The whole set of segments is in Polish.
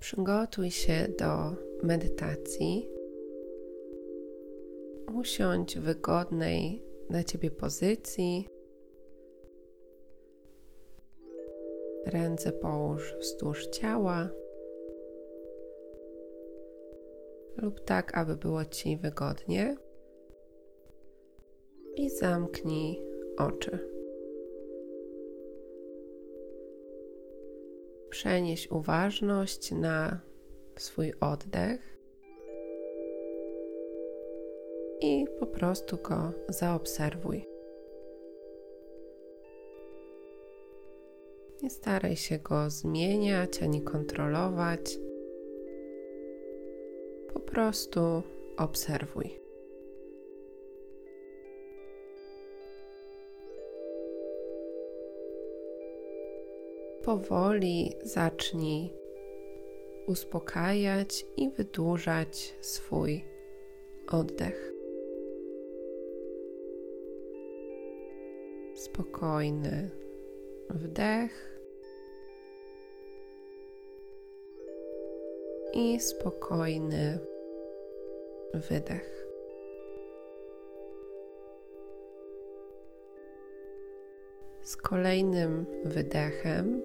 Przygotuj się do medytacji. Usiądź w wygodnej dla Ciebie pozycji. Ręce połóż wzdłuż ciała lub tak, aby było Ci wygodnie. I zamknij oczy. Przenieś uważność na swój oddech i po prostu go zaobserwuj. Nie staraj się go zmieniać ani kontrolować. Po prostu obserwuj. Powoli zacznij uspokajać i wydłużać swój oddech. Spokojny wdech i spokojny wydech. Z kolejnym wydechem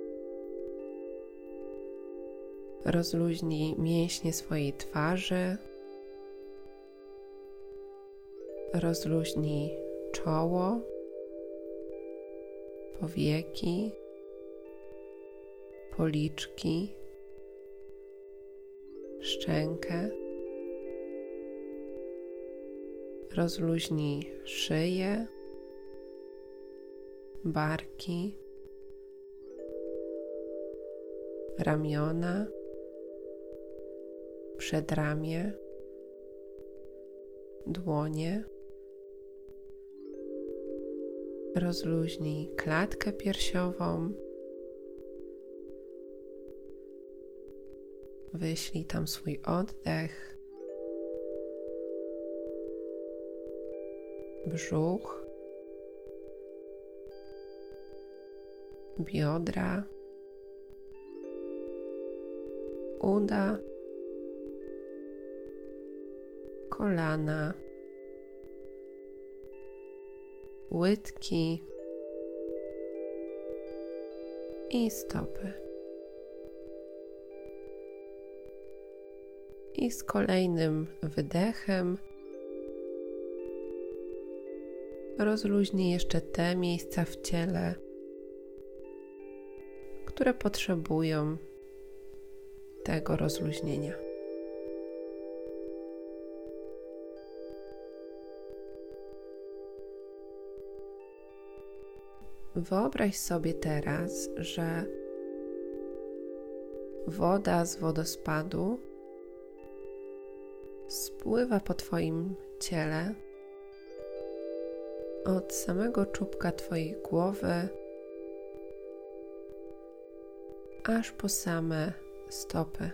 rozluźnij mięśnie swojej twarzy, rozluźnij czoło, powieki, policzki, szczękę. Rozluźnij szyję, barki, ramiona, przedramię, dłonie. Rozluźnij klatkę piersiową. Wyślij tam swój oddech. Brzuch, biodra, uda, kolana, łydki i stopy. I z kolejnym wydechem rozluźnij jeszcze te miejsca w ciele, które potrzebują tego rozluźnienia. Wyobraź sobie teraz, że woda z wodospadu spływa po Twoim ciele od samego czubka Twojej głowy aż po same stopy.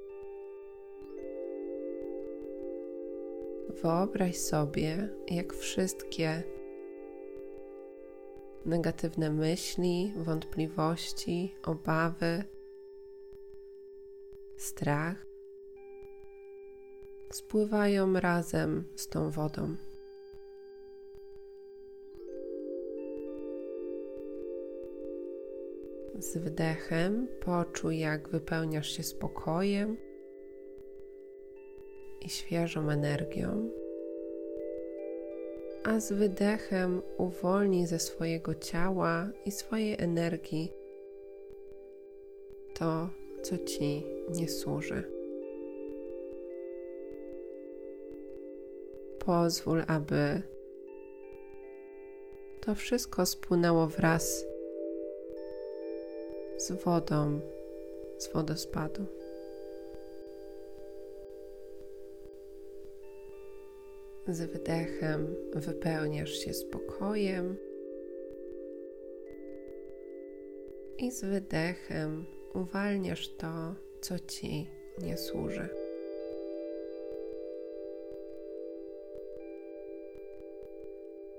Wyobraź sobie, jak wszystkie negatywne myśli, wątpliwości, obawy, strach spływają razem z tą wodą. Z wdechem poczuj, jak wypełniasz się spokojem i świeżą energią, a z wydechem uwolnij ze swojego ciała i swojej energii to, co Ci nie służy. Pozwól, aby to wszystko spłynęło wraz z wodą z wodospadu. Z wydechem wypełniasz się spokojem i z wydechem uwalniasz to, co Ci nie służy.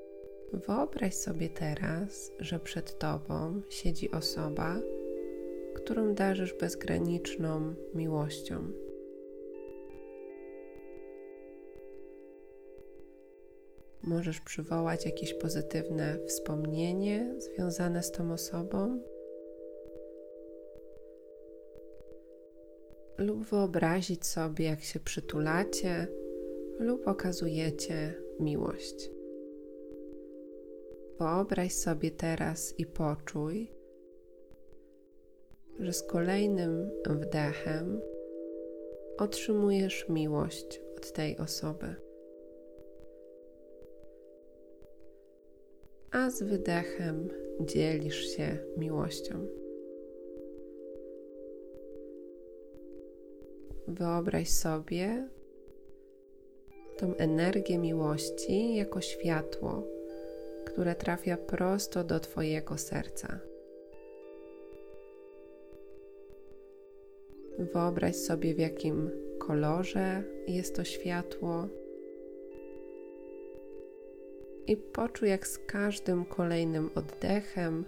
Wyobraź sobie teraz, że przed Tobą siedzi osoba, którą darzysz bezgraniczną miłością. Możesz przywołać jakieś pozytywne wspomnienie związane z tą osobą lub wyobrazić sobie, jak się przytulacie lub okazujecie miłość. Wyobraź sobie teraz i poczuj, że z kolejnym wdechem otrzymujesz miłość od tej osoby, a z wydechem dzielisz się miłością. Wyobraź sobie tą energię miłości jako światło, które trafia prosto do Twojego serca. Wyobraź sobie, w jakim kolorze jest to światło i poczuj, jak z każdym kolejnym oddechem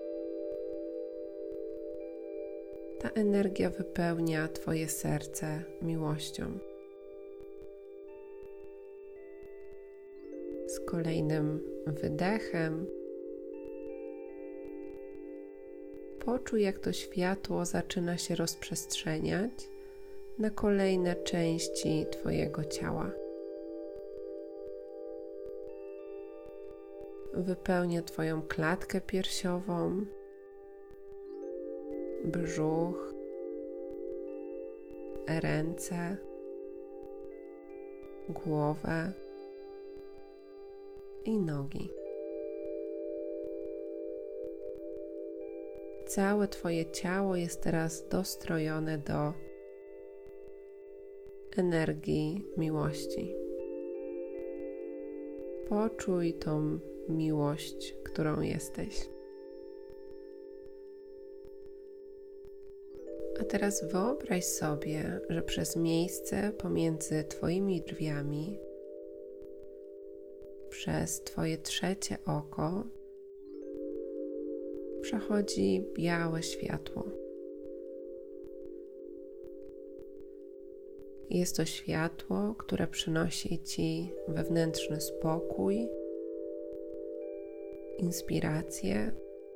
ta energia wypełnia Twoje serce miłością. Z kolejnym wydechem poczuj, jak to światło zaczyna się rozprzestrzeniać na kolejne części Twojego ciała. Wypełnia Twoją klatkę piersiową, brzuch, ręce, głowę i nogi. Całe Twoje ciało jest teraz dostrojone do energii miłości. Poczuj tą miłość, którą jesteś. A teraz wyobraź sobie, że przez miejsce pomiędzy Twoimi drzwiami, przez Twoje trzecie oko, przechodzi białe światło. Jest to światło, które przynosi Ci wewnętrzny spokój, inspirację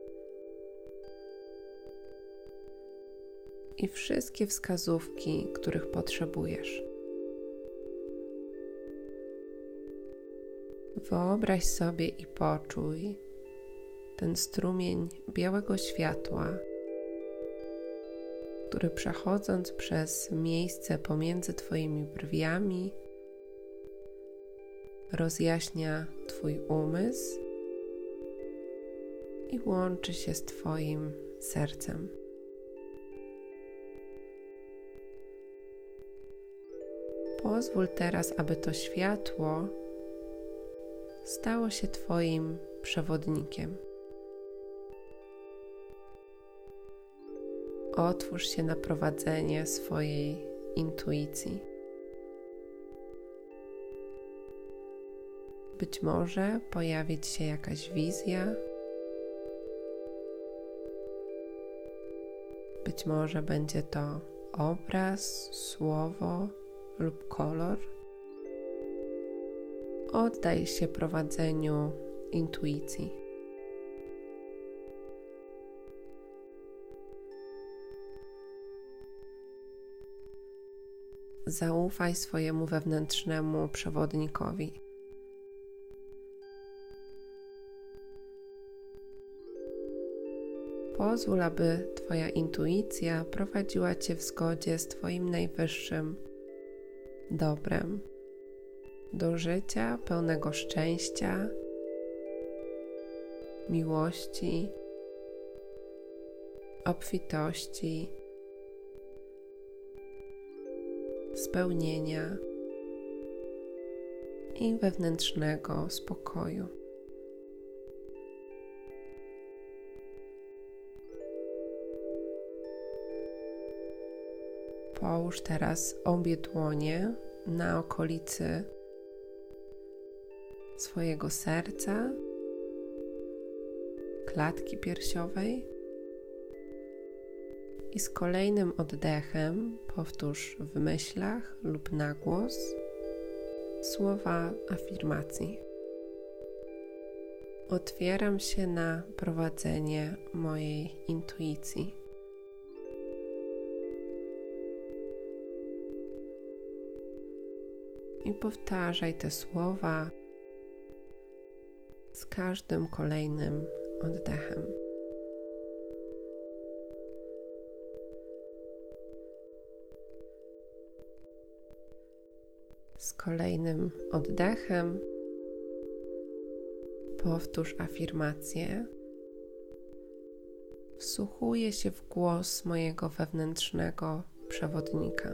i wszystkie wskazówki, których potrzebujesz. Wyobraź sobie i poczuj ten strumień białego światła, który przechodząc przez miejsce pomiędzy Twoimi brwiami rozjaśnia Twój umysł i łączy się z Twoim sercem. Pozwól teraz, aby to światło stało się Twoim przewodnikiem. Otwórz się na prowadzenie swojej intuicji. Być może pojawić się jakaś wizja, być może będzie to obraz, słowo lub kolor. Oddaj się prowadzeniu intuicji. Zaufaj swojemu wewnętrznemu przewodnikowi. Pozwól, aby Twoja intuicja prowadziła Cię w zgodzie z Twoim najwyższym dobrem, do życia pełnego szczęścia, miłości, obfitości, spełnienia i wewnętrznego spokoju. Połóż teraz obie dłonie na okolicy swojego serca, klatki piersiowej I z kolejnym oddechem powtórz w myślach lub na głos słowa afirmacji. Otwieram się na prowadzenie mojej intuicji. I powtarzaj te słowa z każdym kolejnym oddechem. Z kolejnym oddechem powtórz afirmację. Wsłuchuję się w głos mojego wewnętrznego przewodnika.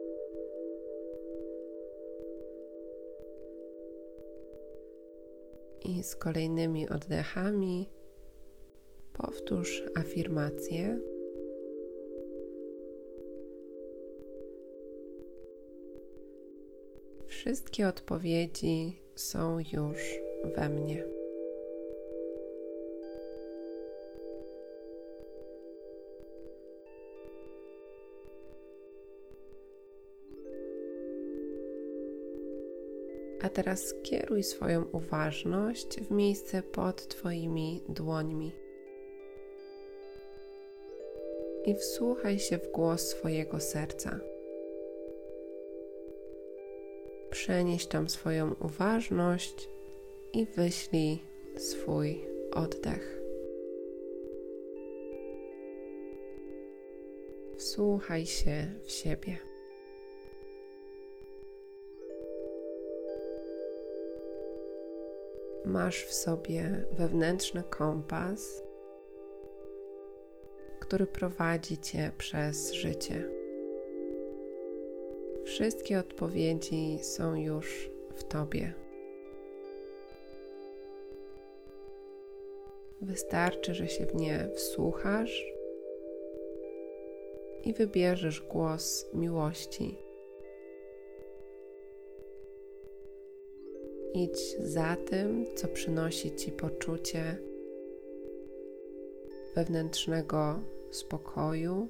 I z kolejnymi oddechami powtórz afirmację. Wszystkie odpowiedzi są już we mnie. A teraz skieruj swoją uważność w miejsce pod Twoimi dłońmi i wsłuchaj się w głos swojego serca. Przenieś tam swoją uważność i wyślij swój oddech. Wsłuchaj się w siebie. Masz w sobie wewnętrzny kompas, który prowadzi Cię przez życie. Wszystkie odpowiedzi są już w Tobie. Wystarczy, że się w nie wsłuchasz i wybierzesz głos miłości. Idź za tym, co przynosi Ci poczucie wewnętrznego spokoju,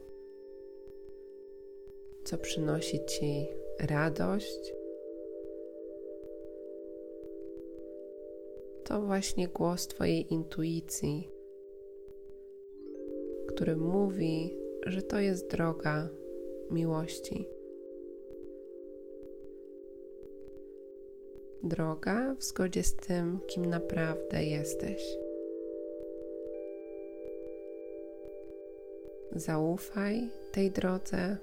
co przynosi Ci radość. To właśnie głos Twojej intuicji, który mówi, że to jest droga miłości. Droga w zgodzie z tym, kim naprawdę jesteś. Zaufaj tej drodze.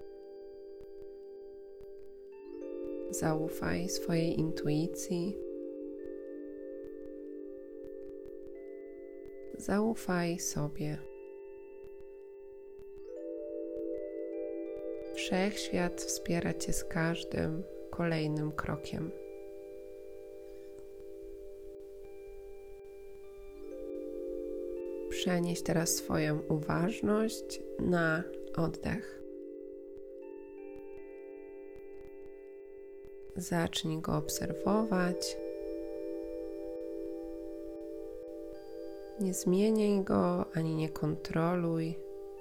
Zaufaj swojej intuicji. Zaufaj sobie. Wszechświat wspiera Cię z każdym kolejnym krokiem. Przenieś teraz swoją uważność na oddech. Zacznij go obserwować. Nie zmieniaj go ani nie kontroluj.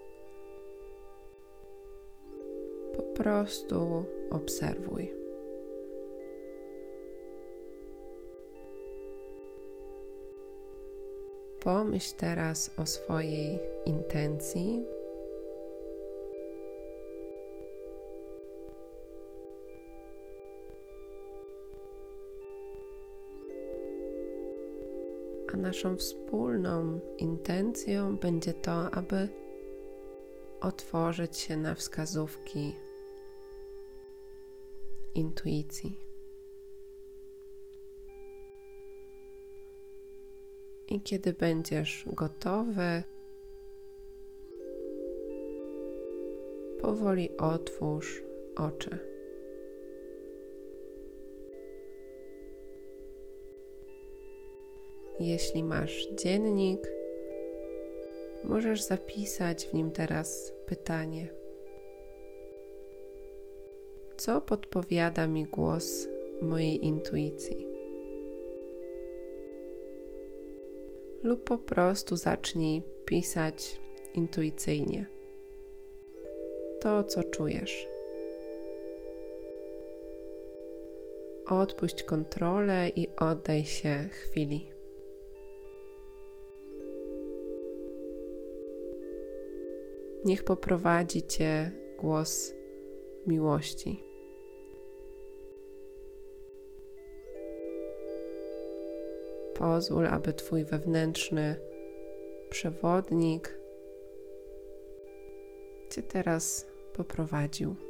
Po prostu obserwuj. Pomyśl teraz o swojej intencji. A naszą wspólną intencją będzie to, aby otworzyć się na wskazówki intuicji. I kiedy będziesz gotowy, powoli otwórz oczy. Jeśli masz dziennik, możesz zapisać w nim teraz pytanie: co podpowiada mi głos mojej intuicji? Lub po prostu zacznij pisać intuicyjnie. to, co czujesz. Odpuść kontrolę i oddaj się chwili. Niech poprowadzi Cię głos miłości. Pozwól, aby Twój wewnętrzny przewodnik Cię teraz poprowadził.